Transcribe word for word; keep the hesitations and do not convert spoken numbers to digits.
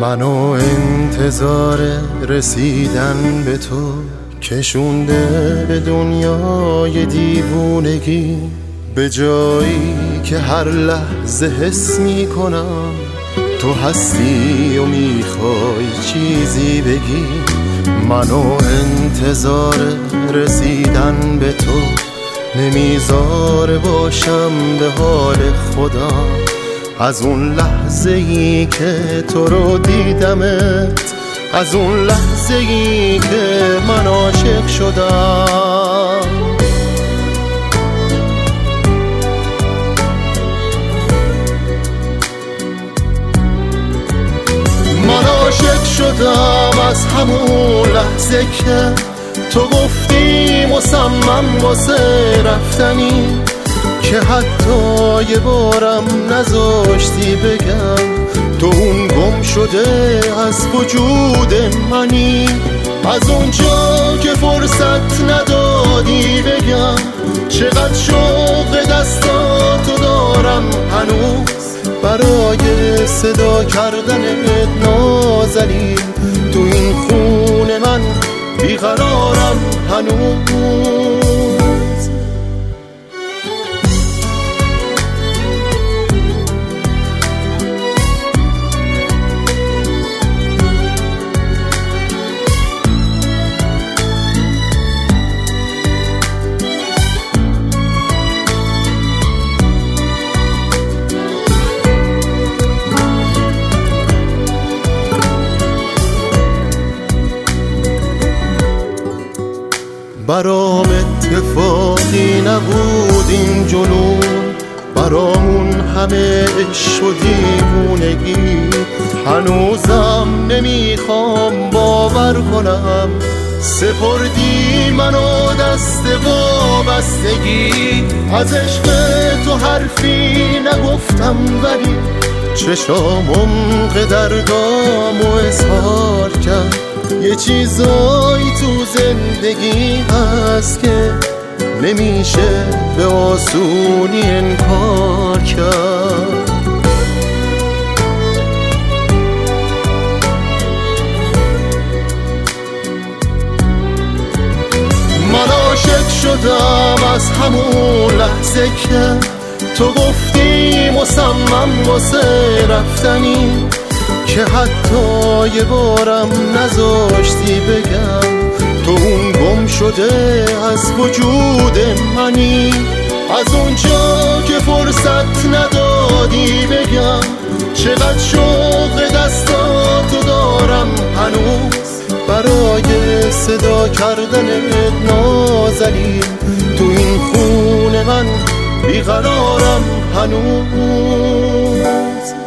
منو انتظار رسیدن به تو کشونده به دنیای دیوونگی، به جایی که هر لحظه حس میکنم تو هستی و میخوای چیزی بگی. منو انتظار رسیدن به تو نمیذاره باشم به حال خودم، از اون لحظه ای که تو رو دیدمت، از اون لحظه ای که من عاشق شدم. من عاشق شدم از همون لحظه که تو گفتی مصمم واسه رفتنی، که حتی یه بارم نذاشتی بگم تو اون گم شده از وجود منی. از اونجا که فرصت ندادی بگم چقدر شوق دستاتو دارم هنوز، برای صدا کردنت نازنین تو این خونه من بیقرارم هنوز. برام اتفاقی نبود این جنون، برامون همه عشق و دیوونگی. هنوزم نمیخوام باور کنم سپردی منو دست وابستگی. از عشق تو حرفی نگفتم ولی چشامم قدرگامو اظهار کرد. یه چیزایی تو زندگی هست که نمیشه به آسونی انکار کرد. من عاشق شدم از همون لحظه که تو گفتی مصمم واسه رفتنی، که حتی یه بارم نذاشتی بگم تو اون گم شده از وجود منی. از اونجا که فرصت ندادی بگم چقدر شوق دستاتو دارم هنوز، برای صدا کردنت نازنین تو این خونه من بیقرارم هنوز.